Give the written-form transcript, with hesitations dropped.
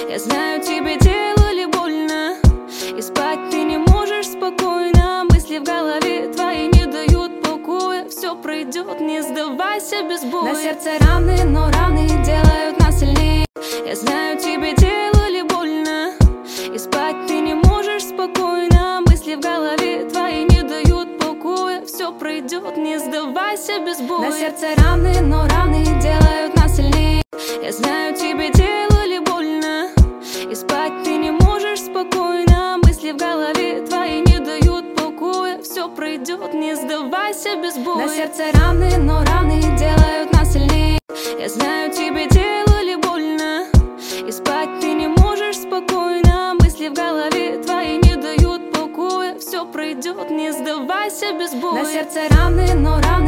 Я знаю, тебе делали больно, и спать ты не можешь спокойно. Мысли в голове твои не дают покоя. Все пройдет, не сдавайся без боя. На сердце раны, но раны делают нас сильнее. Я знаю, тебе делали больно, и спать ты не можешь спокойно. Мысли в голове твои не дают покоя. Все пройдет, не сдавайся без боя. На сердце раны, но раны делают нас сильнее. Я знаю, тебе делали больно, и спать ты не можешь спокойно. Мысли в голове твои не дают покоя. Все пройдет, не сдавайся без боя. На сердце раны, но раны делают нас сильнее. Я знаю, тебе делали больно, и спать ты не можешь спокойно. Мысли в голове твои не дают покоя. Все пройдет, не сдавайся без боя. На сердце раны, но раны